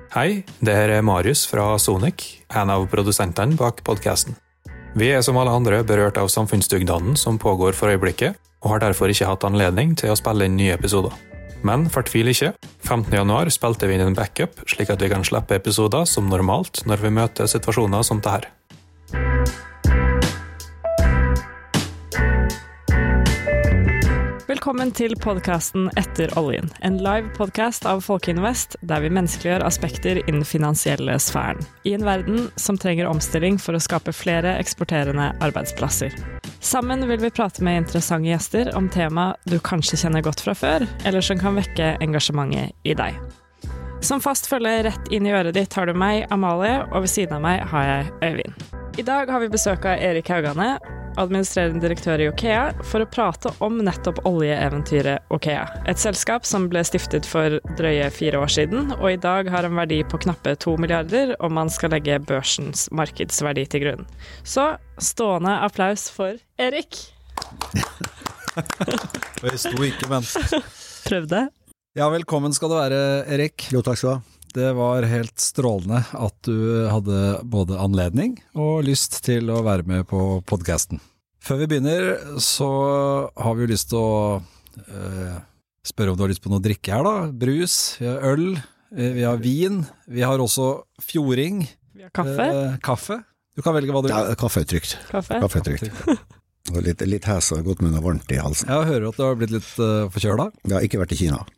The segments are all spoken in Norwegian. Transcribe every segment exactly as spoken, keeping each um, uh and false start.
Hei, det her er Marius fra Sonic, en av produsentene bak podcasten. Vi er som alle andre berørt av samfunnsdugnaden som pågår for øyeblikket, og har derfor ikke hatt anledning til å spille inn nye episoder. Men fortvil ikke, femtende januar spilte vi inn en backup, slik at vi kan slippe episoder som normalt når vi møter situasjoner som det her. Velkommen til podcasten Etter oljen, en live podcast av Folkeinvest, der vi menneskeliggjør aspekter innen finansielle sfæren, i en verden som trenger omstilling for å skape flere eksporterende arbeidsplasser. Sammen vil vi prate med interessante gjester om tema du kanskje kjenner godt fra før, eller som kan vekke engasjementet i deg. Som fast følge rett inn i øret ditt har du meg, Amalie, og ved siden av meg har jeg Øyvind. I dag har vi besøk av Erik Haugane, administrerende direktør i OKEA, for å prate om nettopp oljeeventyret OKEA. Et selskap som ble stiftet for drøye fire år siden, og i dag har en verdi på knappe to milliarder, og man skal legge børsens markedsverdi til grunn. Så, stående applaus for Erik. Og jeg sto ikke, men... Prøvde. Ja, velkommen skal du være, Erik. Jo, takk skal du ha. Det var helt strålende at du hadde både anledning og lyst til å være med på podcasten. Før vi begynner, så har vi jo lyst til å uh, spørre om du har lyst på noe å drikke her da. Brus, vi har øl, vi har vin, vi har også fjording. Vi har kaffe. Uh, kaffe. Du kan velge hva du vil. Ja, kaffe er trygt. Kaffe. Kaffe er trygt. Og litt, litt hæs og godt med noe varmt i halsen. Jeg hører at du har blitt litt uh, forkjøla. Jeg har ikke vært i Kina.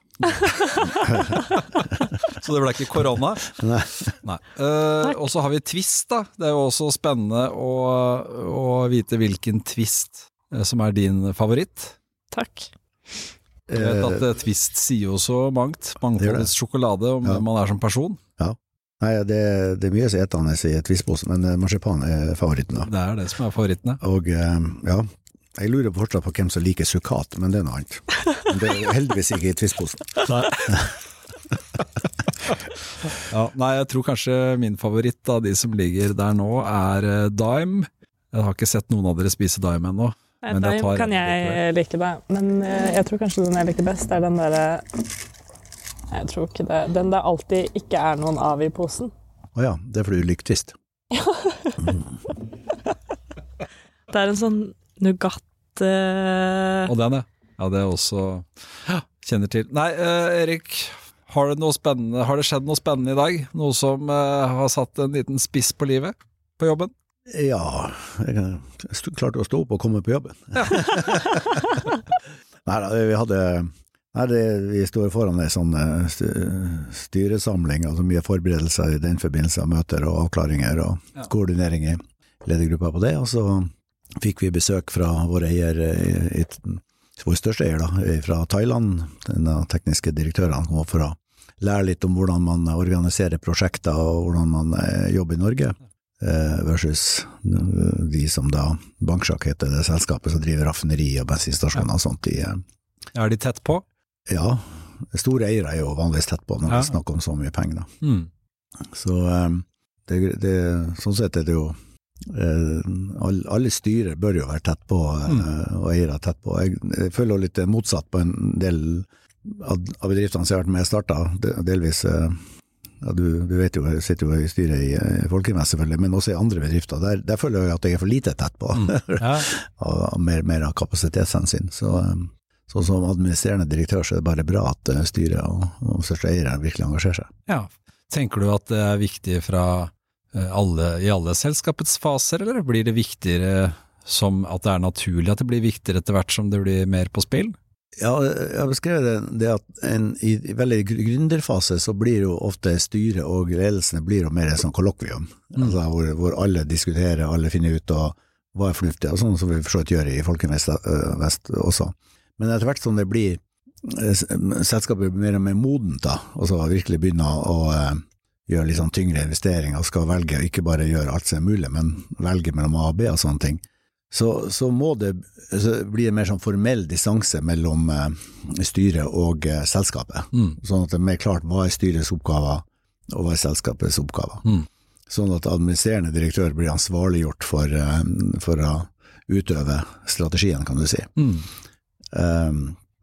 Så det ble ikke korona? Nei. Nei. Uh, og så har vi twist da. Det er jo også spennende å, å vite hvilken twist uh, som er din favoritt. Takk. Jeg vet at uh, twist sier jo så mangt. Mangfoldets sjokolade om ja. hvem man er som person. Ja. Nei, det, det er mye som etende i twistpose, men uh, marsipan er favoritten da. Det er det som er favorittene. Og uh, ja, jeg lurer fortsatt på hvem som liker sukat, men det er noe annet. Men det er heldigvis ikke i twistposen. Nei. Ja, nei, jeg tror kanskje min favoritt av de som ligger der nå er uh, Dime. Jeg har ikke sett noen av dere spise Dime ennå. Nei, men Dime kan jeg like det, men uh, jeg tror kanskje den jeg liker best er den der, uh, jeg tror ikke det, den der alltid ikke er noen av i posen. Åja, det er fordi du liker twist. mm. Det er en sånn nougat uh... Og den, ja. Ja, det er også ja, kjenner til. Nei, uh, Erik, har det noe spennende, har det skjedd noe spennende i dag? Noe som uh, har satt en liten spiss på livet på jobben? Ja, jeg klarte å stå opp og komme på jobben. Ja. Nei, vi hadde nei, det, vi står foran en sånn styresamling, altså mye forberedelser i den forbindelse av møter og avklaringer og ja. Koordinering i ledergruppa på det, og så fikk vi besøk fra vår eier, i, i, vår største eier da, fra Thailand. Den tekniske direktøren kom opp for å lære litt om hvordan man organiserer prosjekter og hvordan man jobber i Norge, versus de som da, Bangsjakk heter det selskapet som driver raffineri og bensinstasjoner og sånt. I, er de tett på? Ja, store eiere er jo vanligvis tett på når vi ja. Snakker om så mye penger. Da. Mm. Så det, det, sånn sett er det jo alle styrer bør jo være tett på mm. og eiere tett på. Jeg, jeg føler litt motsatt på en del av, av bedriftene som jeg har vært med å starte, delvis ja, du, du vet jo, jeg sitter jo i styret i, i Folkeinvest selvfølgelig, men også i andre bedrifter der, der føler jeg at jeg er for lite tett på mm. ja. og mer, mer av kapasitetshensyn så, så som administrerende direktør så er det bare bra at styret og, og største eiere virkelig engasjerer seg. Ja, tenker du at det er viktig fra Alle, i alle selskapets faser, eller blir det viktigere som at det er naturlig at det blir viktigere etter hvert som det blir mer på spill? Ja, jeg beskrev det, det at en, i, i veldig gründerfase så blir jo ofte styret og ledelsene blir jo mer sånn kollokvium, mm. altså hvor, hvor alle diskuterer, alle finner ut og hva er fornuftig, og sånn som vi forstått gjør i Folkeinvest også. Men etter hvert som det blir, selskapet blir mer og mer modent da, og så virkelig begynner å gjør litt sånn tyngre investeringer og skal velge, ikke bare gjøre alt som er mulig, men velge mellom A og B og sånne ting, så, så må det så blir det mer sånn formell distanse mellom eh, styret og eh, selskapet, mm. sånn at det er mer klart hva er styrets oppgaver og hva er selskapets oppgaver. Mm. Sånn at administrerende direktør blir ansvarliggjort for, eh, for å utøve strategien, kan du si. Mm. Um,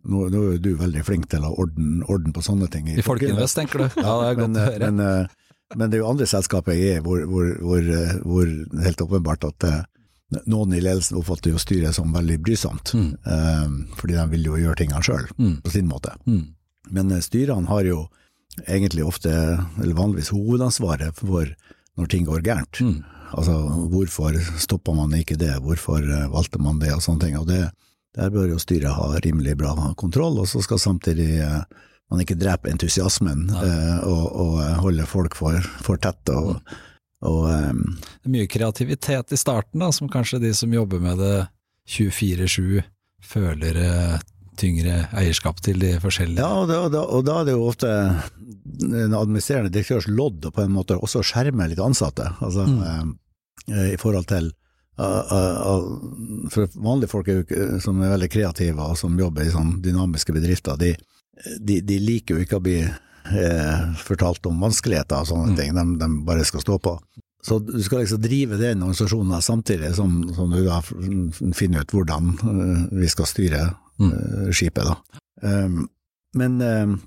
nå, nå er du veldig flink til å orden, orden på sånne ting. I Folkinvest, tenker du? Ja, det er godt men, å høre. Men, men det er jo andre selskaper jeg er, hvor, hvor, hvor, hvor det er helt åpenbart at noen i ledelsen oppfatter jo styret som veldig brysomt, mm. um, fordi de vil jo gjøre tingene selv, mm. på sin måte. Mm. Men styrene har jo egentlig ofte, eller vanligvis hovedansvaret for når ting går gærent. Mm. Altså, hvorfor stopper man ikke det? Hvorfor valgte man det? Og sånne ting. Og det, der bør jo styret ha rimelig bra kontroll, og så skal samtidig eh, man ikke drepe entusiasmen eh, og, og holde folk for, for tett. Og, mm. og, um, det er mye kreativitet i starten, da, som kanskje de som jobber med det tjuefire sju føler eh, tyngre eierskap til de forskjellige. Ja, og da, og da, og da er det jo ofte en administrerende direktørs lodd og på en måte også skjerme litt ansatte, altså mm. eh, i forhold til uh, uh, uh, for vanlige folk er jo, som er veldig kreative og som jobber i sånn dynamiske bedrifter, de, de, de liker jo ikke å bli eh, fortalt om vanskeligheter og sånne mm. ting, de, de bare skal stå på. Så du skal liksom drive den organisasjonen samtidig som, som du da finner ut hvordan uh, vi skal styre uh, skipet da. Um, men uh,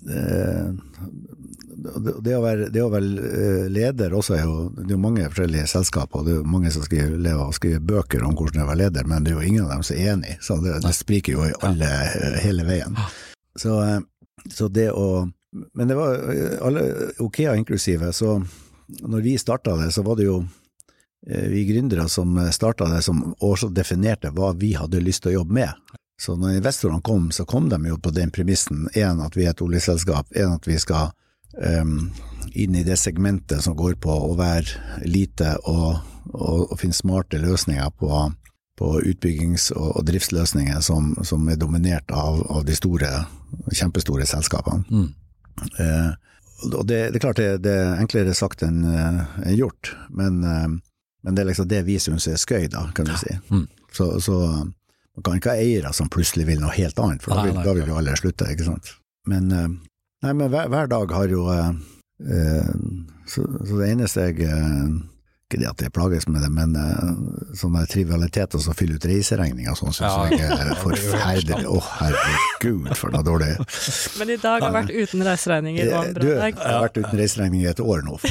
det å være, det å være leder også er jo, det er jo mange forskjellige selskaper, og det er jo mange som skriver, lever og skriver bøker om hvordan det er å være leder, men det er jo ingen av dem som er enig, så det, det spriker jo i alle, hele veien. Så, så det å, men det var alle OKEA inklusive, så når vi startet det, så var det jo vi gründere som startet det, som også definerte hva vi hadde lyst til å jobbe med. Så når investorene kom, så kom de jo på den premissen, en at vi er et oljeselskap, en at vi skal um, inn i det segmentet som går på å være lite og, og, og finne smarte løsninger på, på utbyggings- og, og driftsløsninger som, som er dominert av, av de store, kjempestore selskapene. Mm. Uh, og det, det er klart det, det er enklere sagt enn, enn gjort, men, men det er liksom det vi synes er skøy da, kan du si. Mm. Så, så man kan ikke ha eiere som plutselig vil noe helt annet, for da vil, da vil jo alle slutte, ikke sant? Men, nei, men hver, hver dag har jo, eh, så, så det eneste jeg, ikke det at jeg plages med det, men eh, sånne trivialiteter som fyller ut reiseregninger, sånn synes ja, jeg er forferdelig. Å, oh, herregud, for noe dårlig. Men i dag har vært uten reiseregninger og en bra dag. Du, jeg har vært uten reiseregninger i et år nå.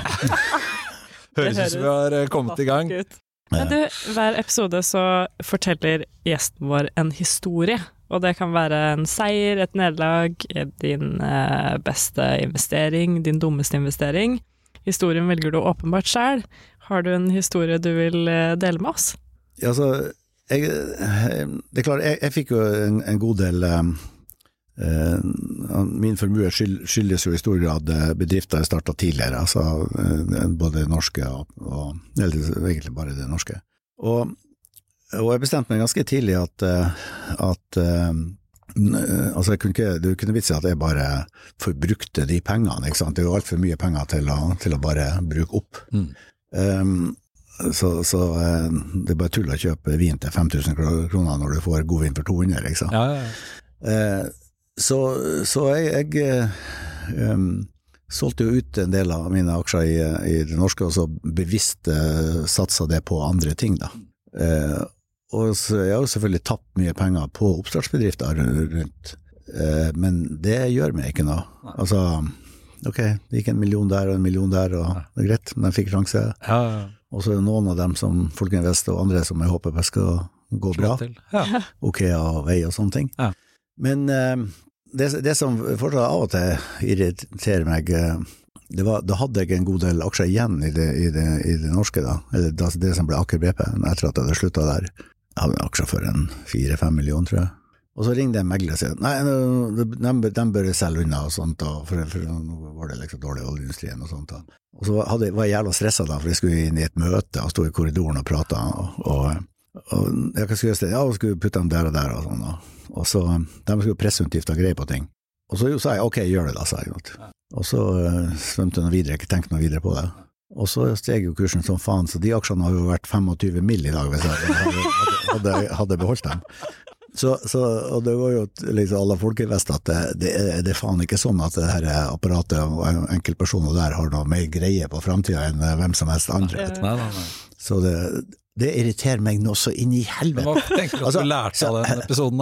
Høres ut som vi har kommet i gang. Men du, hver episode så forteller gjesten vår en historie, og det kan være en seier, et nederlag, din eh, beste investering, din dummeste investering. Historien velger du åpenbart selv. Har du en historie du vil eh, dele med oss? Ja, altså, jeg, det er klart, jeg, jeg fikk jo en, en god del um, uh, min formue skyld, skyldes jo i stor grad bedrifter jeg startet tidligere, altså uh, både norske og, og eller egentlig bare det norske. Og, og jeg bestemte meg ganske tidlig at, uh, at uh, altså jeg kunne ikke, det kunne vite seg at jeg bare forbrukte de pengene, ikke sant? Det er jo alt for mye penger til å, til å bare bruke opp. Mm. Um, så, så uh, det er bare tull å kjøpe vin til fem tusen kroner når du får god vin for to hundre, ikke sant? Ja, ja, ja. Uh, Så, så jeg, jeg um, solgte jo ut en del av mine aksjer i, i det norske, og så bevisst uh, satset det på andre ting da. Uh, og så, jeg har jo selvfølgelig tapt mye penger på oppstartsbedrifter rundt, uh, men det gjør meg ikke noe. Altså, ok, det gikk en million der og en million der, og det er greit, men jeg fikk sjanse. Ja, ja. Og så er det noen av dem som Folkinvest og andre som jeg håper skal gå bra. Ja. Ok, og vei og sånne ting. Ja. Men uh, det, det som fortsatt av og til irriterer meg, det var, da hadde jeg en god del aksjer igjen i det, i det, i det norske da, eller det, det som ble Aker B P, etter at jeg hadde sluttet der. Jeg hadde aksjer for en fire-fem millioner, tror jeg. Og så ringte jeg en megler og sier, nei, de, de bør selge unna og sånt, og for, for nå var det liksom dårlig oljeindustrien og sånt. Da. Og så hadde, var jeg jævla stresset da, for jeg skulle inn i et møte og stå i korridoren og prate, og, og, og jeg skulle si, ja, jeg skulle putte dem der og der og sånn, og og så de skulle presseutgifter greie på ting. Og så sa jeg, ok, gjør det da, sa jeg. Og så uh, svømte noe videre, ikke tenkte noe videre på det. Og så steg jo kursen som faen, så de aksjene har jo vært tjuefem mill i dag, hvis jeg hadde, hadde, hadde beholdt dem. Så, så, og det var jo liksom alle folk i vest at det, det, er, det er faen ikke sånn at det her apparatet og enkeltpersoner der har noe mer greie på fremtiden enn hvem som helst andre. Nei, nei, nei. Så det, det irriterer meg nå så inn i helvete. Hva tenker du at altså, du lærte av den episoden da?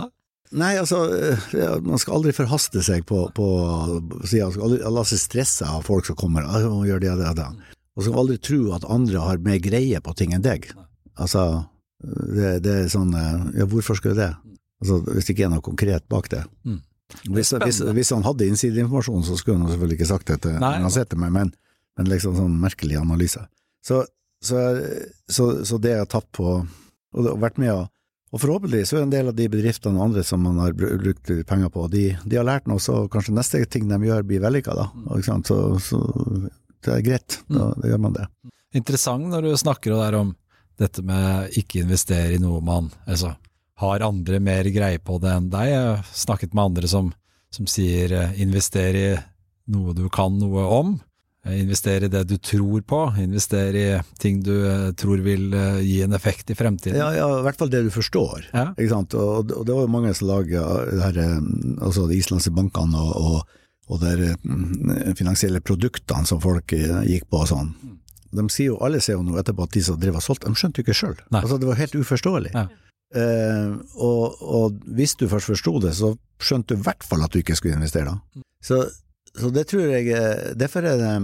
Nei, altså, man skal aldri forhaste seg på, på siden, man skal aldri la seg stresse av folk som kommer, og gjør det, det, det. Og skal aldri tro at andre har mer greie på ting enn deg. Altså, det, det er sånn, ja, hvorfor skal det? Altså, hvis det ikke er noe konkret bak det. Mm. Hvis, hvis, hvis han hadde innsideinformasjon, så skulle han selvfølgelig ikke sagt det til uansett meg, men, men liksom sånn merkelig analyse. Så, så, så, så det jeg har tatt på, og det har vært med å Og forhåpentlig så er en del av de bedriftene og andre som man har brukt penger på, de, de har lært noe, så kanskje neste ting de gjør blir vellykket da. Ikke sant? Så, så det er greit, da, da gjør man det. Interessant når du snakker der om dette med ikke investere i noe man altså, har andre mer greie på det enn deg. Jeg har snakket med andre som, som sier investere i noe du kan noe om. Investere i det du tror på, investere i ting du tror vil gi en effekt i fremtiden. Ja, ja, i hvert fall det du forstår, ja. Ikke sant? Og, og det var jo mange som laget det her, altså de islandske bankene og, og, og de finansielle produktene som folk gikk på og sånn. De sier jo, alle ser jo nå etterpå at de som drev og solgt, de skjønte jo ikke selv. Nei. Altså det var helt uforståelig. Ja. Eh, og, og hvis du først forstod det, så skjønte du i hvert fall at du ikke skulle investere da. Så Så det tror jeg, derfor er det en,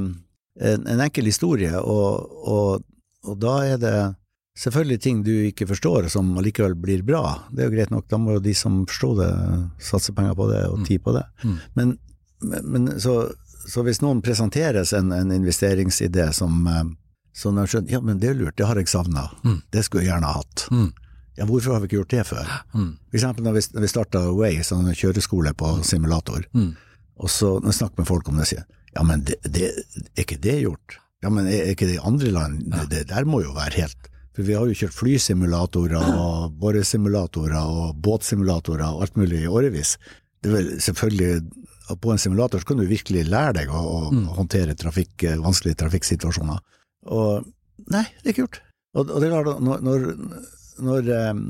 en enkel historie, og, og, og da er det selvfølgelig ting du ikke forstår som allikevel blir bra. Det er jo greit nok, da må jo de som forstår det satse penger på det og tid på det. Mm. Men, men så, så hvis noen presenteres en, en investeringsidé som, som de skjønner, ja, men det er lurt, det har jeg savnet, mm. det skulle jeg gjerne ha hatt. Mm. Ja, hvorfor har vi ikke gjort det før? Mm. For eksempel når vi, når vi startet Way, sånn kjøreskole på simulator, mm. Og så når jeg snakker med folk om det, sier ja, men det, det, er ikke det gjort? Ja, men er ikke det i andre land? Ja. Det, det der må jo være helt... For vi har jo kjørt flysimulatorer og boresimulatorer og båtsimulatorer og alt mulig i årevis. Det er vel selvfølgelig... På en simulator så kan du virkelig lære deg å, å mm. håndtere trafikk, vanskelige trafikksituasjoner. Og nei, det er ikke gjort. Og, og det er klart, når... når Når,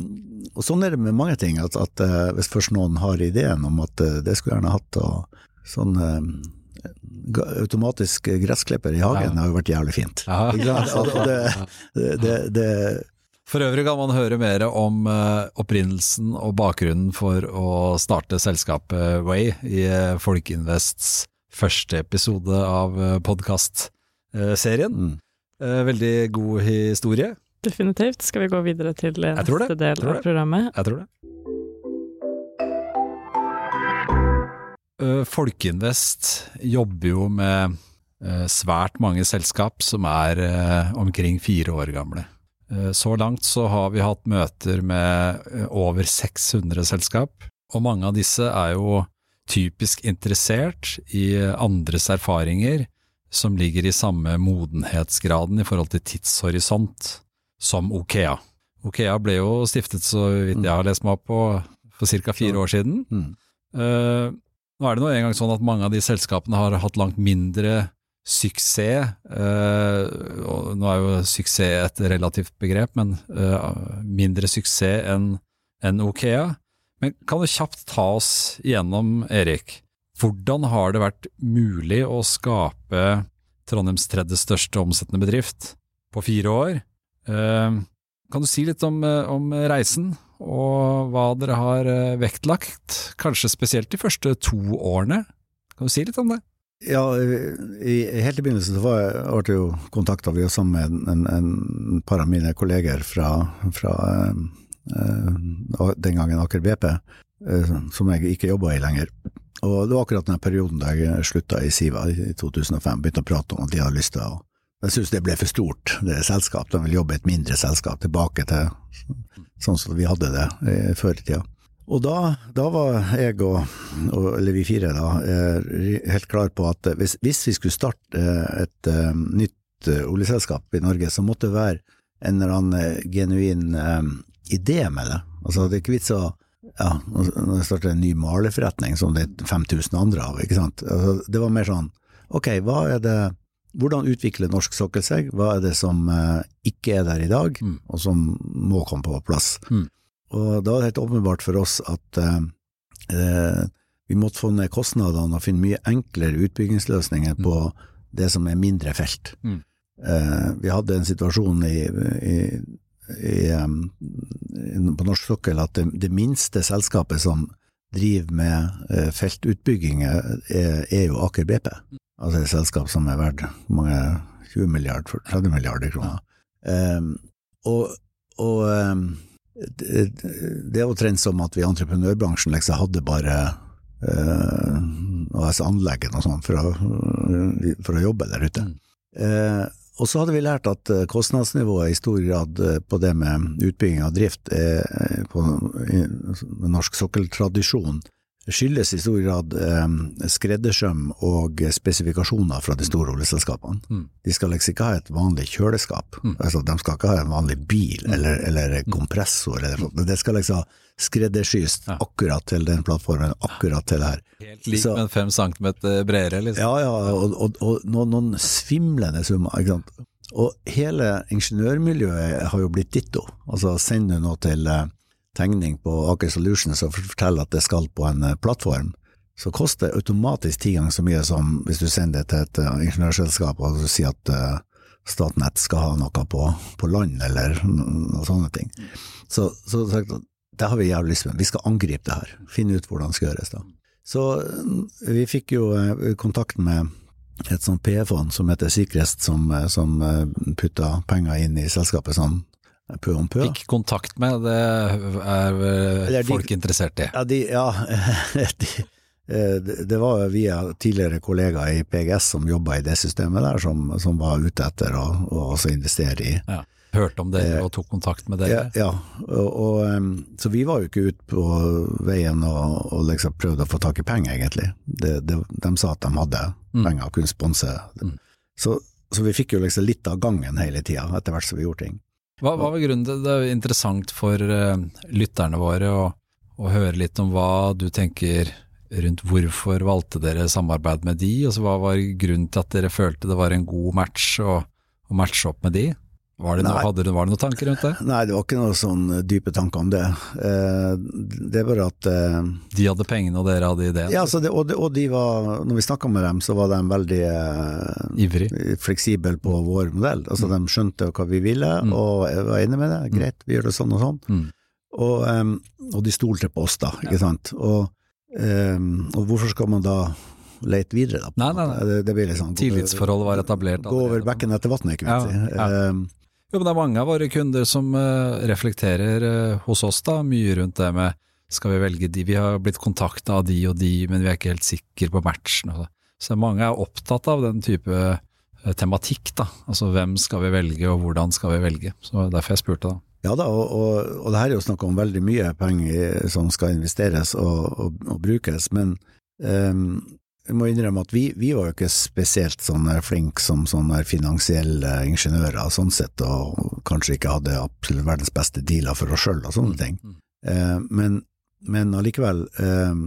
og sånn er det med mange ting, at, at hvis først noen har ideen om at det skulle gjerne hatt og sånn automatisk gressklipper i hagen ja. Har jo vært jævlig fint. Ja. Og det, det, det, det For øvrig kan man høre mer om opprinnelsen og bakgrunnen for å starte selskapet Way i Folkinvests første episode av podcast-serien. Mm. Veldig god historie. Definitivt. Skal vi gå videre til neste del av programmet? Jeg tror det. Folkinvest jobber jo med svært mange selskap som er omkring fire år gamle. Så langt så har vi hatt møter med over seks hundre selskap, og mange av disse er jo typisk interessert i andres erfaringer som ligger i samme modenhetsgraden i forhold til tidshorisont som OKEA. OKEA ble jo stiftet, så vidt jeg har lest meg opp på, for cirka fire år siden. Mm. Uh, nå er det nå en gang sånn at mange av de selskapene har hatt langt mindre suksess. Uh, og nå er jo suksess et relativt begrep, men uh, mindre suksess enn enn OKEA. Men kan du kjapt ta oss igjennom, Erik, hvordan har det vært mulig å skape Trondheims tredje største omsettende bedrift på fire år? Uh, kan du si litt om, om reisen, og hva dere har vektlagt, kanskje spesielt de første to årene? Kan du si litt om det? Ja, i, i helt i begynnelsen så var jeg, var det jo kontaktet vi jo sammen med en, en par av mine kolleger fra, fra uh, den gangen Aker B P, uh, som jeg ikke jobbet i lenger. Og det var akkurat den perioden da jeg sluttet i Siva i to tusen og fem, begynte å prate om at de hadde lyst til å Jeg synes det ble for stort, det selskap. De vil jobbe et mindre selskap tilbake til sånn som vi hadde det eh, før i tida. Og da, da var jeg og, og, eller vi fire da, eh, helt klar på at hvis, hvis vi skulle starte eh, et eh, nytt eh, oljeselskap i Norge, så måtte det være en eller annen eh, genuin eh, idé med det. Altså det er ikke vits å, ja, når jeg starter en ny malerforretning som det er fem tusen andre av, ikke sant? Altså, det var mer sånn, ok, hva er det Hvordan utvikler norsk sokkel seg? Hva er det som eh, ikke er der i dag, mm. og som må komme på plass? Mm. Og da var det helt åpenbart for oss at eh, vi måtte få ned kostnadene og finne mye enklere utbyggingsløsninger mm. på det som er mindre felt. Mm. Eh, vi hadde en situasjon i, i, i, um, på norsk sokkel at det, det minste selskapet som driver med eh, feltutbygginger er, er jo Aker B P. Altså et selskap som er verdt mange tjue milliarder, tretti milliarder kroner. Ja. Um, og og um, det, det er jo trend som at vi i entreprenørbransjen liksom hadde bare uh, altså anleggen og sånn for, for å jobbe der ute. Mm. Uh, og så hadde vi lært at kostnadsnivået i stor grad på det med utbygging av drift er på norsk sokkeltradisjon skyldes i stor grad eh, skreddersøm og spesifikasjoner fra de store oljeselskapene. Mm. De skal liksom ikke ha et vanlig kjøleskap. Mm. Altså, de skal ikke ha en vanlig bil mm. eller, eller kompressor. Eller, det skal liksom skreddersys ja. akkurat til den plattformen, akkurat til det her. Helt lik, men fem centimeter bredere, liksom. Ja, ja, og, og, og noen, noen svimlende summer, ikke sant? Og hele ingeniørmiljøet har jo blitt ditto. Altså, send du noe til eh, tegning på Aker Solutions og forteller at det skal på en plattform, så koster det automatisk ti ganger så mye som hvis du sender det til et ingeniørselskap og du sier at uh, Statnett skal ha noe på, på land eller noen sånne ting. Så, så det har vi jævlig lyst med. Vi skal angripe det her. Finne ut hvordan det skal gjøres da. Så vi fikk jo uh, kontakt med et sånt P E-fond som heter Sikrest, som, som uh, putta penger inn i selskapet sånn pø om pø. Fikk kontakt med, det er de, folk interessert i. Ja, de, ja de, det, det var via tidligere kollegaer i P G S som jobbet i det systemet der, som, som var ute etter å også investere i. Ja. Hørte om dere og tok kontakt med dere. Ja, ja. Og, og, så vi var jo ikke ute på veien og, og liksom prøvde å få tak i penger egentlig. Det, det, de sa at de hadde penger og kunne sponse. Mm. Så, så vi fikk jo liksom litt av gangen hele tiden, etter hvert som vi gjorde ting. Hva, hva var grunnen til det? Det er interessant for uh, lytterne våre å, å høre litt om hva du tenker rundt hvorfor valgte dere samarbeid med de, og så hva var grunnen til at dere følte det var en god match å, å matche opp med de? Var det, noe, hadde du, var det noen tanker rundt det? Nei, det var ikke noen sånn dype tanker om det. Eh, det er bare at... Eh, de hadde pengene og dere hadde ideen? Ja, så det, og, de, og de var, når vi snakket med dem, så var de veldig eh, ivrig, fleksibel på vår modell. Altså, mm. de skjønte hva vi ville, mm. og jeg var enig med det. Greit, vi gjør det sånn og sånn. Mm. Og, um, og de stolte på oss da, ikke ja. sant? Og, um, og hvorfor skal man da lete videre da? Nei, nei, nei. Det, det blir liksom... Tillitsforholdet var etablert. Gå over bekken etter vattnet, ikke vet jeg. Ja, ja. Um, Jo, men det er mange av våre kunder som uh, reflekterer uh, hos oss da, mye rundt det med, skal vi velge de, vi har blitt kontaktet av de og de, men vi er ikke helt sikre på matchen. Og så. så mange er opptatt av den type uh, tematikk da, altså hvem skal vi velge og hvordan skal vi velge, så derfor jeg spurte da. Ja da, og, og, og det her er jo snakk om veldig mye penger som skal investeres og, og, og brukes, men um, jeg må innrømme at vi, vi var jo ikke spesielt sånn flink som sånne finansielle ingeniører sånn sett, og kanskje ikke hadde absolutt verdens beste dealer for oss selv og sånne ting. Mm. Eh, men, men allikevel, eh,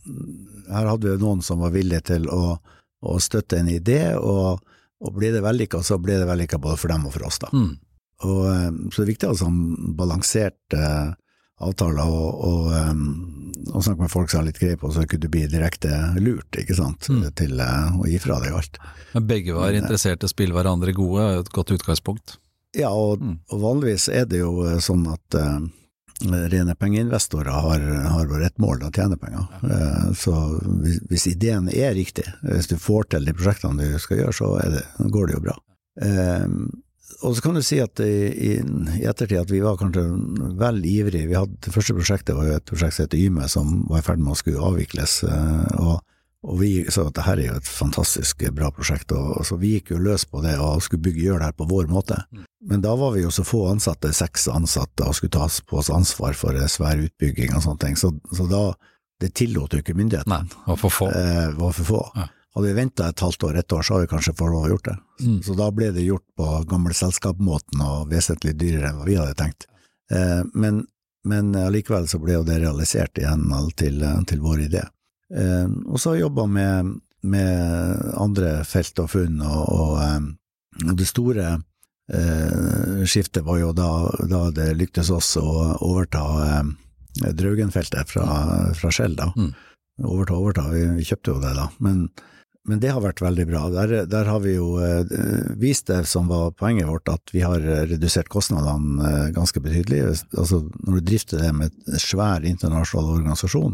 her hadde vi noen som var villige til å, å støtte en idé, og, og ble det vellykket, så ble det vellykket både for dem og for oss da. Mm. Og, eh, så det er viktig å ha sånn balansert eh, avtaler og, og, um, og snakke med folk som har litt greie på, så kunne du bli direkte lurt, ikke sant, mm. til uh, å gi fra deg alt. Men begge var Men, interessert i å spille hverandre gode, et godt utgangspunkt. Ja, og, mm. og vanligvis er det jo sånn at uh, rene pengeinvestorer har, har bare ett mål, å tjene penger. Ja. Uh, så hvis, hvis ideen er riktig, hvis du får til de prosjektene du skal gjøre, så er det, går det jo bra. Uh, Og så kan du si at i, i, i ettertid at vi var kanskje vel ivrige. Vi hadde, det første prosjektet var jo et prosjekt som heter Yme, som var i ferd med å skulle avvikles, og, og vi sa at dette er jo et fantastisk bra prosjekt, og, og så vi gikk jo løs på det og skulle bygge, gjøre det her på vår måte. Men da var vi jo så få ansatte, seks ansatte, og skulle ta på oss ansvar for svær utbygging og sånne ting, så, så da, det tillot jo ikke myndighetene. Nei, det var for få. Eh, var for få. Ja. Hadde vi ventet et halvt år, ett år, så hadde vi kanskje for å ha gjort det. Mm. Så da ble det gjort på gamle selskapsmåten og vesentlig dyrere enn hva vi hadde tenkt. Eh, men, men allikevel så ble jo det realisert i henhold til, til vår idé. Eh, og så har jeg jobbet med, med andre felt og funn, og, og, og det store eh, skiftet var jo da, da det lyktes oss å overta eh, Draugenfeltet fra, fra Shell da. Mm. Overta, overta, vi, vi kjøpte jo det da, men Men det har vært veldig bra. Der, der har vi jo eh, vist det som var poenget vårt, at vi har redusert kostnadene eh, ganske betydelig. Altså, når du drifter det med en svær internasjonal organisasjon,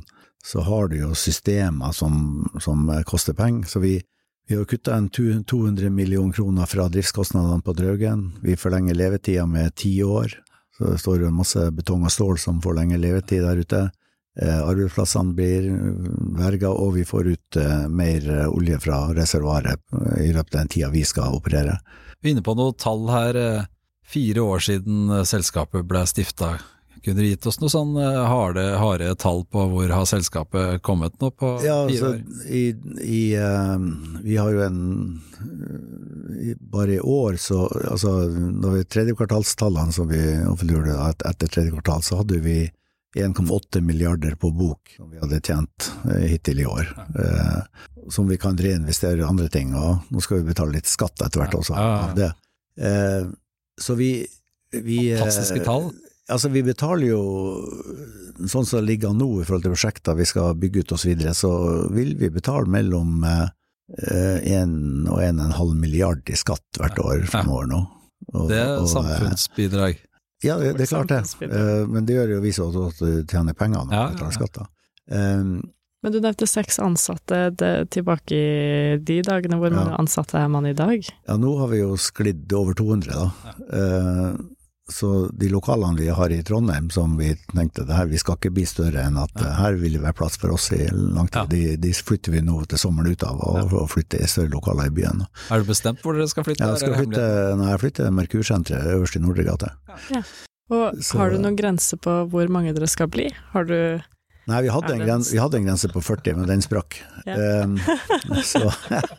så har du jo systemer som, som koster penger, så vi Vi har kuttet en to hundre millioner kroner fra driftskostnadene på Draugen. Vi forlenger levetida med ti år. Så det står jo masse betong og stål som forlenger levetid der ute. Eh, arbeidsplassene blir verga, og vi får ut eh, mer olje fra reservoaret i løpet av den tida vi skal operere. Vi er inne på noen tall her. Fire år siden selskapet ble stiftet. Kunne du gitt oss noe sånn harde, harde tall på hvor har selskapet kommet nå på ja, fire år? Altså, i, i, uh, vi har jo en i, bare i år så, altså da vi tredje kvartalstallene som vi offentliggjorde et, etter tredje kvartal, så hadde vi en komma åtte milliarder på bok som vi hadde tjent uh, hittil i år, uh, som vi kan reinvestere i andre ting, og nå skal vi betale litt skatt etter hvert også av det. Uh, så vi, vi Fantastiske tall. Altså, vi betaler jo, sånn som det ligger nå i forhold til prosjekter vi skal bygge ut og så videre, så vil vi betale mellom en og en og en halv milliard i skatt hvert år fremover nå. Og, det er og, samfunnsbidrag. Ja, det, det er klart det. Men det gjør jo vi så at du tjener penger når ja, du betaler ja. skatter. Um, Men du nevnte seks ansatte det, tilbake i de dagene. Hvor mange ja. ansatte er man i dag? Ja, nå har vi jo sklidd over to hundre da. Ja. Uh, Så de lokalene vi har i Trondheim, som vi tenkte, det her, vi skal ikke bli større enn at ja. her vil det være plass for oss i lang tid. Ja. De, de flytter vi nå til sommeren ut av, og, ja. og flytter i større lokaler i byen. Er du bestemt hvor dere skal flytte? Ja, jeg skal flytte, nei, jeg flytter Merkursenteret øverst i Nordre gate. Ja. Og så, har du noen grense på hvor mange dere skal bli? Har du... Nei, vi hadde, en grense, vi hadde en grense på førti, men den sprakk. Ja. Um, så...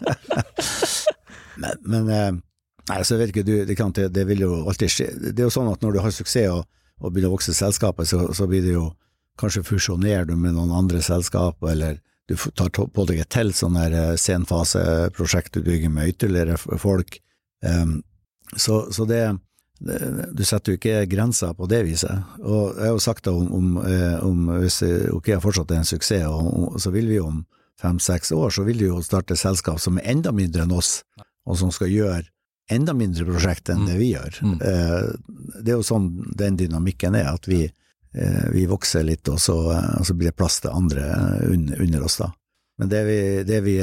men... men um, Nei, så jeg vet ikke, du, det, kan, det vil jo alltid skje. Det er jo sånn at når du har suksess og, og begynner å vokse selskapet, så, så blir det jo, kanskje fusjonerer du med noen andre selskap, eller du tar på deg et til sånn der senfaseprosjekt du bygger med ytterligere folk. Um, så, så det, det, du setter jo ikke grenser på det viset. Og jeg har jo sagt det om, om, om hvis OKEA fortsatt er en suksess, og, så vil vi om fem-seks år, så vil vi jo starte selskap som er enda mindre enn oss, og som skal gjøre enda mindre prosjekt enn det vi gjør. Mm. Det er jo sånn den dynamikken er, at vi, vi vokser litt, og så, og så blir det plass til andre under, under oss da. Men det vi, det vi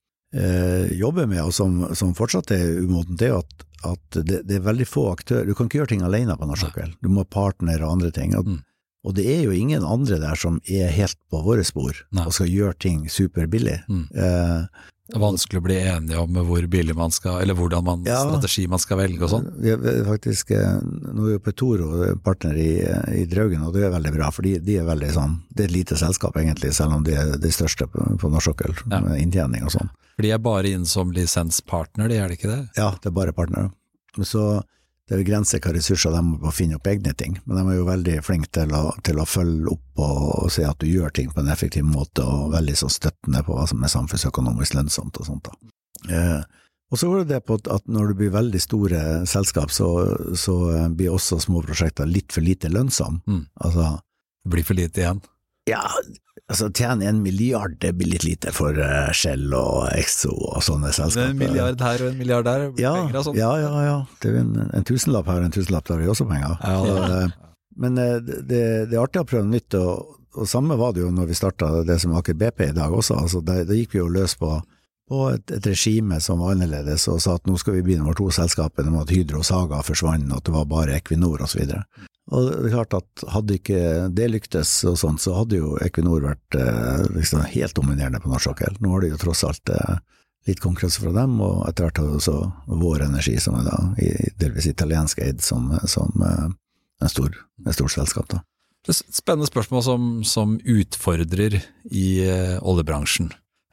eh, jobber med, og som, som fortsatt er umodent, det er jo at, at det, det er veldig få aktører. Du kan ikke gjøre ting alene på norsk sokkel. Du må ha partner og andre ting. Og, mm. og det er jo ingen andre der som er helt på våre spor, Nei. og skal gjøre ting superbillig. Mm. Eh, Det er vanskelig å bli enige om hvor billig man skal, eller hvordan man, ja, strategi man skal velge og sånn. Vi er faktisk, nå er jo Petoro partner i, i Draugen, og det er veldig bra, for de, de er veldig sånn, det er et lite selskap egentlig, selv om de er de største på, på norsk sokkel, ja. med inntjening og sånn. For de er bare inn som lisenspartner, de er det ikke det? Ja, det er bare partner. Så det er jo grenser hva ressurser de må finne opp egne ting, men de er jo veldig flinke til å, til å følge opp og, og se at du gjør ting på en effektiv måte, og veldig så støttende på hva som er samfunnsøkonomisk lønnsomt og sånt da. Eh, og så går det det på at når du blir veldig store selskap, så, så blir også små prosjekter litt for lite lønnsomme. Mm. Altså, det blir for lite igjen? Ja, altså tjene en milliard, det blir litt lite for uh, Shell og Exo og sånne selskaper. En milliard her og en milliard der, ja, penger og sånt. Ja, ja, ja. Det er en, en tusenlapp her og en tusenlapp der er jo også penger. Ja, ja. Så, uh, men uh, det, det er artig å prøve nytt, og, og samme var det jo når vi startet det som Aker B P i dag også. Altså, da gikk vi jo løs på, på et, et regime som var annerledes, og sa at nå skal vi bli nummer to selskapet, med at Hydro og Saga forsvant, og at det var bare Equinor og så videre. Og det er klart at hadde ikke det lyktes og sånt, så hadde jo Equinor vært eh, liksom helt dominerende på norsk sokkel. Nå har det jo tross alt eh, litt konkurranse fra dem, og etter hvert har det også Vår Energi, som er da i, delvis italiensk eid, som, som eh, en stor, en stor selskap da. Det er et spennende spørsmål som, som utfordrer i eh, oljebransjen.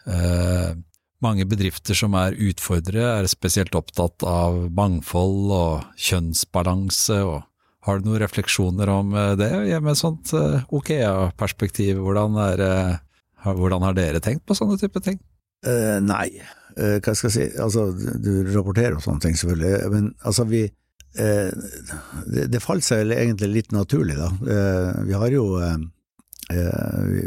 Eh, mange bedrifter som er utfordrere er spesielt opptatt av mangfold og kjønnsbalanse, og har du noen refleksjoner om det med et sånt OKEA-perspektiv? Hvordan, er, hvordan har dere tenkt på sånne type ting? Uh, nei, uh, hva skal jeg si? Altså, du rapporterer om sånne ting selvfølgelig, men altså vi, uh, det, det falt seg egentlig litt naturlig da. Uh, vi har jo, uh, uh,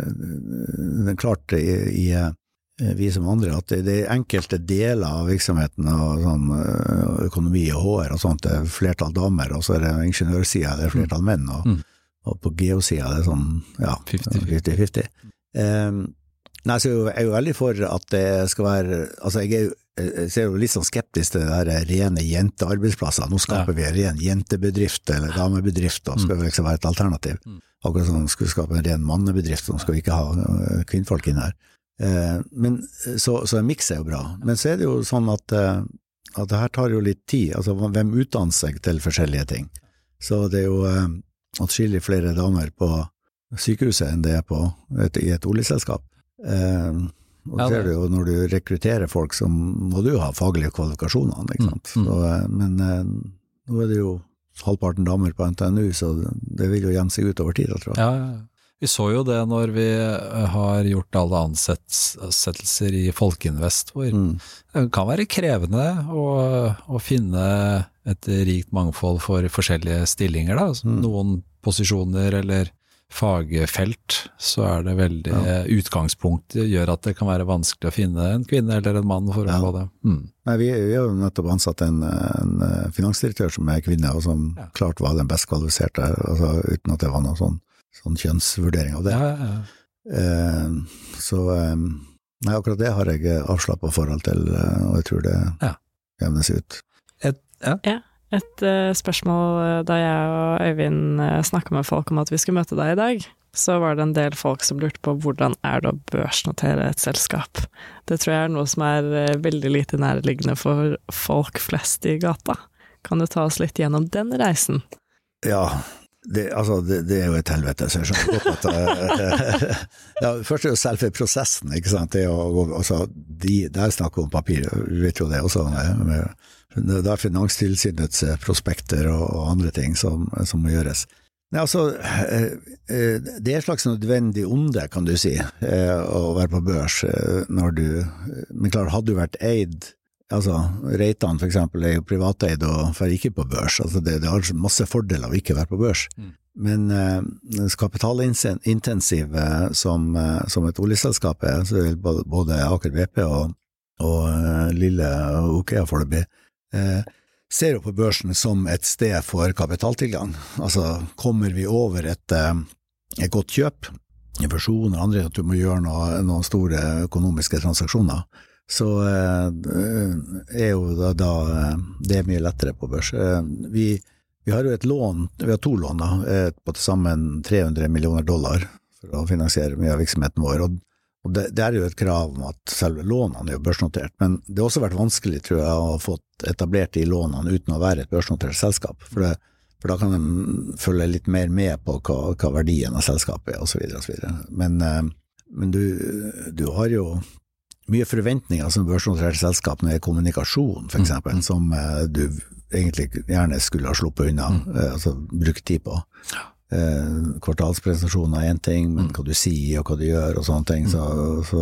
det er klart i, i vi som andre, at det er enkelte deler av virksomheten og sånn, økonomi og H R og sånt, det er flertall damer, og så er det ingeniørsida, det er flertall menn, og, mm. og på geosida det er sånn, ja, fifty fifty. Um, nei, så jeg er jo veldig for at det skal være, altså jeg er jo jeg ser jo litt sånn skeptisk til det der rene jentearbeidsplasser. Nå skaper ja. vi en ren jentebedrift eller damebedrift, og skal mm. liksom være et alternativ. Mm. Akkurat som skulle skape en ren mannebedrift, så skal vi ikke ha kvinnfolk inn her. Eh, men, så, så en mix er jo bra. Men så er det jo sånn at, at det her tar jo litt tid. Altså, hvem utdanner seg til forskjellige ting? Så det er jo eh, atskillig flere damer på sykehuset enn det er på et, i et oljeselskap. Eh, Og ja, det ser du jo, når du rekrutterer folk, så må du jo ha faglige kvalifikasjoner, ikke sant? Mm, mm. Så, men eh, nå er det jo halvparten damer på N T N U, så det vil jo gjemme seg ut over tid, tror jeg. Ja, ja. Vi så jo det når vi har gjort alle ansettelser i Folkinvest, hvor mm. det kan være krevende å, å finne et rikt mangfold for forskjellige stillinger, da. Mm. Noen posisjoner eller fagfelt, så er det veldig ja. utgangspunktet gjør at det kan være vanskelig å finne en kvinne eller en mann for å få det. Mm. Nei, vi, vi har jo nettopp ansatt en, en finansdirektør som er kvinne, og som ja. klart var den best kvalifiserte, altså, uten at det var noen sånn, sånn kjønnsvurdering av det. Ja, ja, ja. Eh, så eh, nei, akkurat det har jeg avslappet forhold til, og jeg tror det ja. jevnes ut. Et, ja. ja. Et uh, spørsmål da jeg og Øyvind uh, snakket med folk om at vi skulle møte deg i dag, så var det en del folk som lurte på hvordan er det å børsnotere et selskap. Det tror jeg er noe som er uh, veldig lite nærliggende for folk flest i gata. Kan du ta oss litt gjennom den reisen? Ja, det, altså, det, det er jo et helvete, så jeg skjønner godt at uh, ja, først er jo selve prosessen, ikke sant? Det er jo, altså, de, der snakker om papir, vi vet jo det også med, med det er Finanstilsynets prospekter og, og andre ting som, som må gjøres. Nei, altså, det er et slags nødvendig onde, kan du si, å være på børs når du, men klart, hadde du vært eid, altså, Reitan for eksempel er jo privateid og fer ikke på børs, altså det, det har masse fordeler å ikke være på børs. Mm. Men eh, kapitalintensiv som, som et oljeselskap er, så er både Aker B P og, og lille Okea foreløpig, Eh, ser jo på børsen som et sted for kapitaltilgang. Altså, kommer vi over et, et godt kjøp, en fusjon og andre, at du må gjøre noe, noen store økonomiske transaksjoner, så eh, er jo da, da det er mye lettere på børs. Eh, vi, vi har jo et lån, vi har to lån da, på til sammen tre hundre millioner dollar for å finansiere mye av virksomheten vår, og Og det, det er jo et krav om at selve lånene er jo børsnotert, men det har også vært vanskelig, tror jeg, å ha fått etablert de lånene uten å være et børsnotert selskap, for, det, for da kan de følge litt mer med på hva, hva verdien av selskapet er, og så videre, og så videre. Men, men du, du har jo mye forventninger som børsnotert selskap når det er kommunikasjon, for eksempel, mm. som du egentlig gjerne skulle ha sluppet unna, mm. altså brukt tid på. Eh, kvartalspresentasjoner er en ting, men hva du sier og hva du gjør og sånne ting, så, så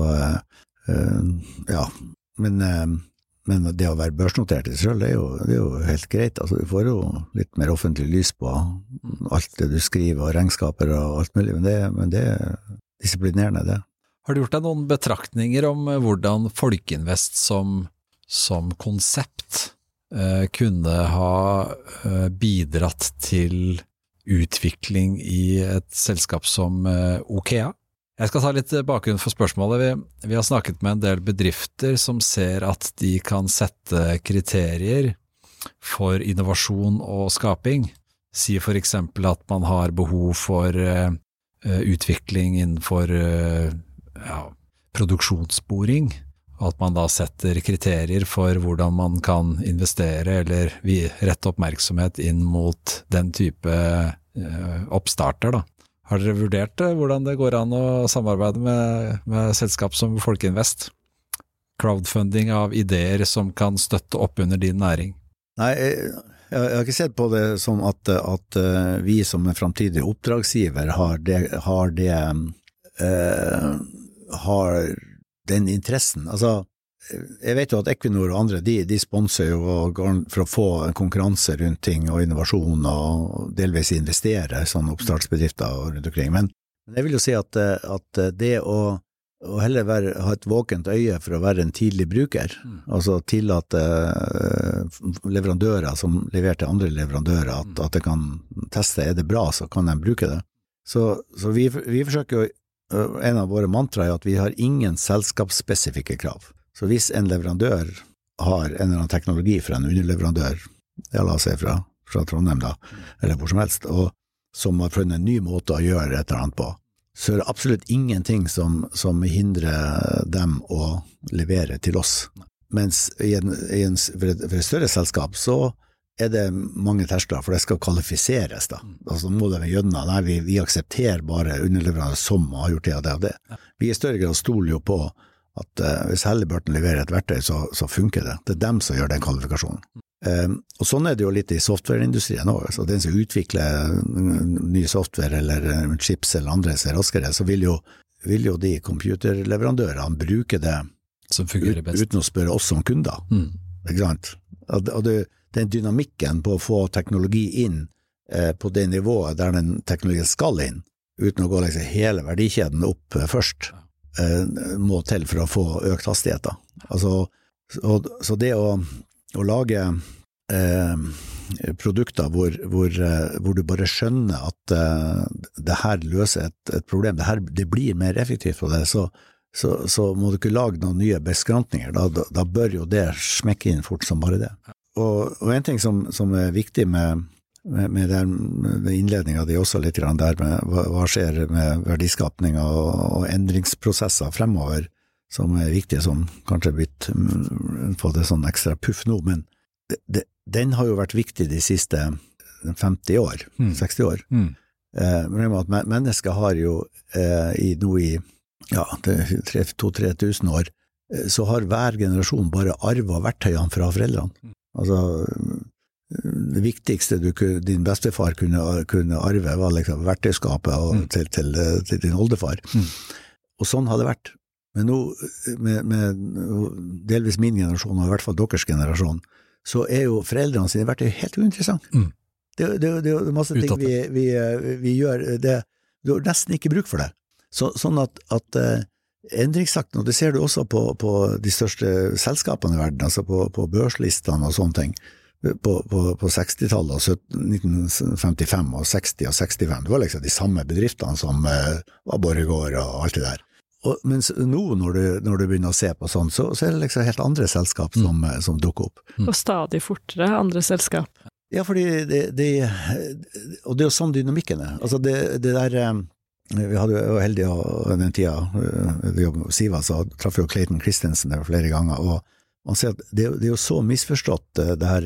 eh, ja, men, eh, men det å være børsnotert i seg selv, det er, jo, det er jo helt greit, altså du får jo litt mer offentlig lys på alt det du skriver og regnskaper og alt mulig, men det, men det er disiplinerende det. Har du gjort deg noen betraktninger om hvordan Folkinvest som, som konsept eh, kunne ha eh, bidratt til utvikling i et selskap som Okea? Jeg skal ta litt bakgrunn for spørsmålet. Vi, vi har snakket med en del bedrifter som ser at de kan sette kriterier for innovasjon og skaping. Si for eksempel at man har behov for uh, utvikling innenfor uh, ja, produksjonssporing, og at man da setter kriterier for hvordan man kan investere eller rette oppmerksomhet inn mot den type eh, oppstarter da. Har dere vurdert hvordan det går an å samarbeide med, med selskap som Folkinvest? Crowdfunding av ideer som kan støtte opp under din næring? Nei, jeg, jeg har ikke sett på det som at, at vi som en fremtidig oppdragsgiver har det, har det eh, har den interessen. Altså, jeg vet jo at Equinor og andre, de, de sponser jo for å få en konkurranse rundt ting og innovasjon og delvis investere sånne oppstartsbedrifter rundt omkring. Men jeg vil jo si at, at det å, å heller være, ha et våkent øye for å være en tidlig bruker, mm. altså tillate leverandører som leverer til andre leverandører, at, at det kan teste, er det bra, så kan de bruke det. Så, så vi, vi forsøker jo en av våre mantra er at vi har ingen selskapsspesifikke krav. Så hvis en leverandør har en eller annen teknologi fra en underleverandør, jeg la oss si fra, fra Trondheim da, eller hvor som helst, og som har funnet en ny måte å gjøre et eller annet på, så er det absolutt ingenting som, som hindrer dem å levere til oss. Mens i en, i en, for, et, for et større selskap så er det mange terskler, for det skal kvalifiseres da. Altså må det være gjønna. Nei, vi, vi aksepterer bare underleverandører som har gjort det og det og det. Vi i større grad stoler jo på at uh, hvis Halliburton leverer et verktøy, så, så funker det. Det er dem som gjør den kvalifikasjonen. Um, og sånn er det jo litt i softwareindustrien også. Så den som utvikler ny software eller chips eller andre som er raskere, så vil jo, vil jo de computerleverandørene bruke det som fungerer best. Uten å spørre oss som kunder. Mm. Ikke sant? Og, og det den dynamikken på å få teknologi inn eh, på det nivået der den teknologien skal inn, uten å gå liksom, hele verdikjeden opp eh, først, eh, må til for å få økt hastigheter. Altså, så, så det å, å lage eh, produkter hvor, hvor, eh, hvor du bare skjønner at eh, det her løser et, et problem, det, her, det blir mer effektivt på det, så, så, så må du ikke lage noen nye beskrantninger. Da, da, da bør jo det smekke inn fort som bare det. Og, og en ting som, som er viktig med, med, med den med innledningen det er også litt grann der med hva, hva skjer med verdiskapning og, og endringsprosesser fremover som er viktige, som kanskje har blitt fått et sånn ekstra puff nå, men det, det, den har jo vært viktig de siste femti år, mm. seksti år. Mm. Eh, men at mennesker har jo eh, i, nå i ja, to-tre tusen år, eh, så har hver generasjon bare arvet verktøyene fra foreldrene. Mm. Altså, det viktigste du, din bestefar kunne, kunne arve var liksom verktøyskapet og, mm. til, til, til din oldefar. Mm. Og sånn har det vært. Men nå, med, med delvis min generasjon, og i hvert fall deres generasjon, så er jo foreldrene sine verktøy helt uinteressant. Mm. Det, det, det, det er masse ting vi, vi, vi gjør, det, du har nesten ikke bruk for det. Så, sånn at, at endringstakten, og det ser du også på, på de største selskapene i verden, altså på, på børslistene og sånne ting, på, på, på sekstitallet og nitten femtifem og seksti og sekstifem, det var liksom de samme bedriftene som uh, var Borregaard og alt det der. Og, mens nå, når du, når du begynner å se på sånt, så, så er det liksom helt andre selskap som, mm. som dukker opp. Mm. Og stadig fortere andre selskap. Ja, fordi det, det, og det er jo sånn dynamikken er. Altså det, det der... Um, Vi hadde jo heldig av den tida, vi jobbet med Siva, så traff jo Clayton Christensen der flere ganger, og man ser at det, det er jo så misforstått det her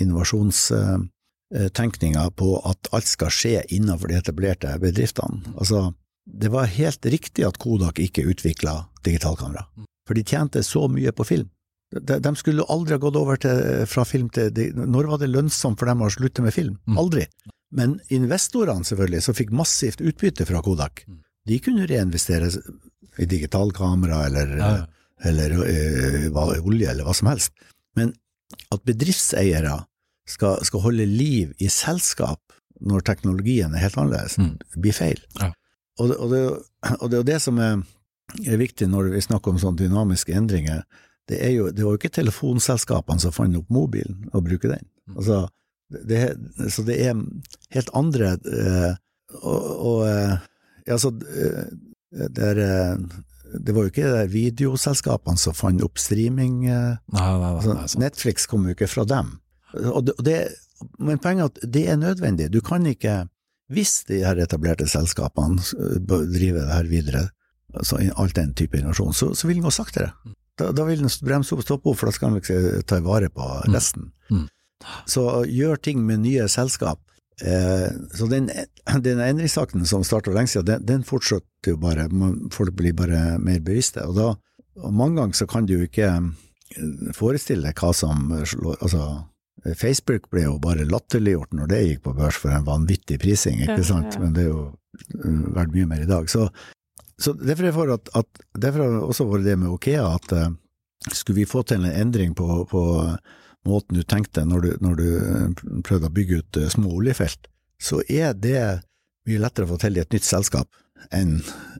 innovasjonstenkninga på at alt skal skje innenfor de etablerte bedriftene. Altså, det var helt riktig at Kodak ikke utviklet digitalkamera, for de tjente så mye på film. De, de skulle aldri ha gått over til, fra film til, de, når var det lønnsomt for dem å slutte med film? Aldri. Men investorene selvfølgelig, som fikk massivt utbytte fra Kodak, de kunne reinvestere i digitalkamera eller, ja. eller uh, olje eller hva som helst. Men at bedriftseiere skal, skal holde liv i selskap når teknologien er helt annerledes, mm. blir feil. Ja. Og, og, det, og det er det som er, er viktig når vi snakker om sånne dynamiske endringer. Det, er jo, det var jo ikke telefonselskapene som fant opp mobilen og bruker den. Altså, Det, så det er helt andre uh, og, og uh, altså, uh, det, er, uh, det var jo ikke de videoselskapene som fant opp streaming uh, nei, nei, nei, altså, nei, Netflix kom jo ikke fra dem og det, og det, men poenget er at det er nødvendig, du kan ikke hvis de her etablerte selskapene driver det her videre altså, alt den type innovasjon, så, så vil den gå saktere da, da vil den bremse opp og stoppe opp for da skal den liksom ta vare på resten mm. Mm. Så gjør ting med nye selskap. Eh, så den, den endringstakten som startet lengst siden, den, den fortsetter jo bare, folk blir bare mer bevisste, og da, og mange ganger så kan du jo ikke forestille hva som, altså, Facebook ble jo bare latterliggjort når det gikk på børs for en vanvittig prising, ikke sant? Men det er jo vært mye mer i dag. Så, så derfor er det, at, at, derfor er det også vært det med Okea, at uh, skulle vi få til en endring på, på måten du tenkte når du, når du prøvde å bygge ut små oljefelt, så er det mye lettere å få til i et nytt selskap enn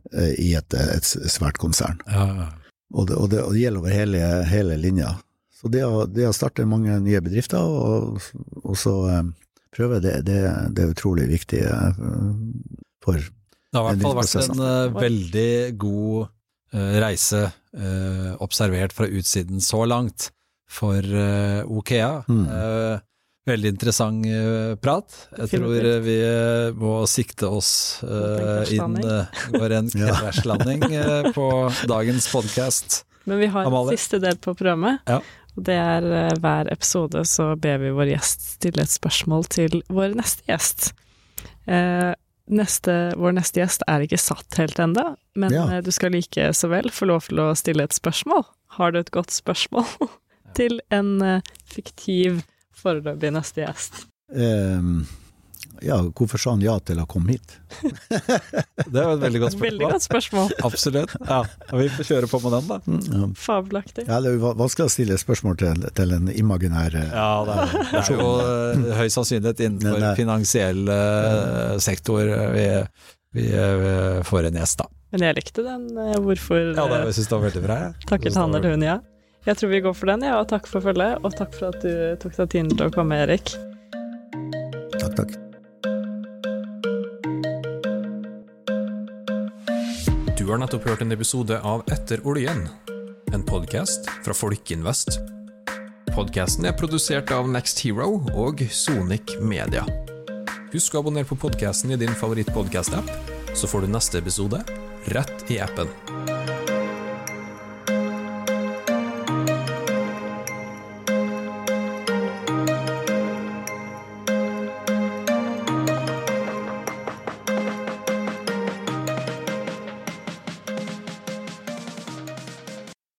i et, et svært konsern. Ja, ja. Og, det, og, det, og det gjelder over hele, hele linja. Så det å, det å starte mange nye bedrifter og, og så prøve det, det, det er utrolig viktig for Det har i hvert fall vært endringsprosessen. en uh, veldig god uh, reise uh, observert fra utsiden så langt for uh, OKEA. Mm. Uh, veldig interessant uh, prat. Jeg tror uh, vi uh, må sikte oss uh, inn uh, går en krasjlanding uh, på dagens podcast. Men vi har en siste del på programmet, ja. og det er uh, hver episode så ber vi vår gjest stille et spørsmål til vår neste gjest. Uh, neste, vår neste gjest er ikke satt helt enda, men ja. uh, du skal like så vel få lov til å stille et spørsmål. Har du et godt spørsmål til en uh, fiktiv foreløpig neste gjest? Um, ja, hvorfor sa han ja til å komme hit? Det var et veldig godt spørsmål. Veldig godt spørsmål. Absolutt. Ja, vi får kjøre på med den da. Mm, Fabelaktig. Ja, det er vanskelig å stille spørsmål til, til en imaginær Ja, det er, det er jo uh, høy sannsynlighet innenfor Nei, finansiell uh, sektor vi, vi uh, får en gjest da. Men jeg likte den, uh, hvorfor Ja, det, jeg synes det var veldig bra. Ja. Takket han eller hun, ja. Jeg tror vi går for den, ja, og takk for følget, og takk for at du tok deg tiden til å komme, Erik. Takk, takk. Du har nettopp hørt en episode av Etter oljen, en podcast fra Folkinvest. Podcasten er produsert av Next Hero og Sonic Media. Husk å abonnere på podcasten i din favorittpodcast-app, så får du neste episode rett i appen.